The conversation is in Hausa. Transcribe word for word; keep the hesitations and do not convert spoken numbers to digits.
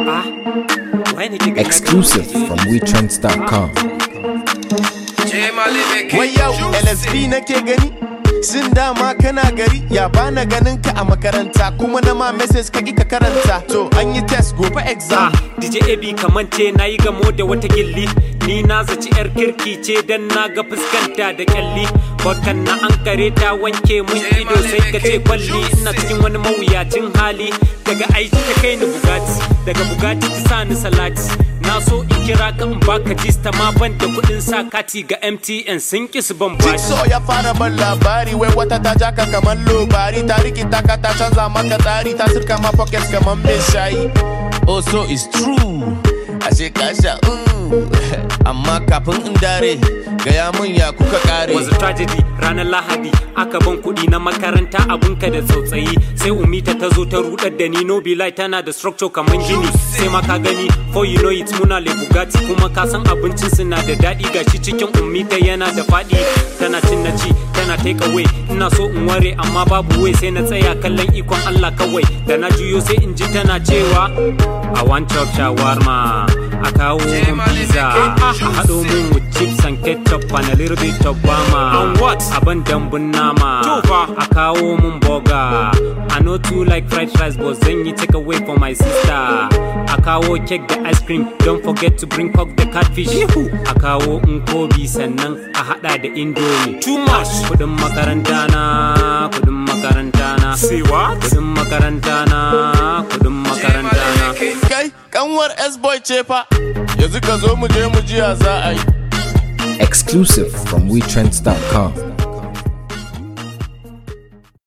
Exclusive from we trends dot com. Wai yau L S B nake gani sun dama kana gari ya bana ganin ka a makaranta kuma na ma message ka ka karanta to an yi test gobe exam. D J A B kamance nayi gamo da wata gilli ni na zaci yar kirki ce dan na ga fuskanta da kyalli bakan na an kare ta wanke mun ido sai ka ce kwalli ina cikin wani mawuyacin hali daga aiki ta kai ni Bugatti daga Bugatti ta sa ni Salati na so in kira ka in baka jista ma ban da kudin sa kati ga M T N sun ki su ban bashi. So ya fara ban labari wai wata ta jaka kaman lobari ta rikita ka ta canza maka tsari ta sirka ma pockets kaman mai shayi. Oh so it's true ashe ka sha amma kafin in dare gaya mun ya kuka kare. Was a tragedy ranar Lahadi aka ban kudi na makaranta abunka da tsautsayi sai Umita ta zo ta rudar da ni no be like tana da structure kaman gini sai ma ka gani for you know it's muna le Bugatti kuma ka san abincin su na da dadi gashi cikin Umita yana da fadi tana cin na ci tana take away ina so in ware amma babu way sai na tsaya kallon ikon Allah kawai da na juyo sai in ji tana cewa I want chop shawarma a kawo mun pizza a hado mun with chips and ketchup and a little bit of bama and what aban dambun nama a kawo mun burger I know too like fried rice but zan yi take away for my sister a kawo cake da ice cream don't forget to bring coke the catfish a kawo nkobi sannan a hada da indomie too much kudin makaranta na kudin makaranta na see what kudin makaranta na kudin makaranta na kai kanwar S-boy ce fa yanzu ka zo mu je mu ji ya za a yi. Exclusive from we trends dot com.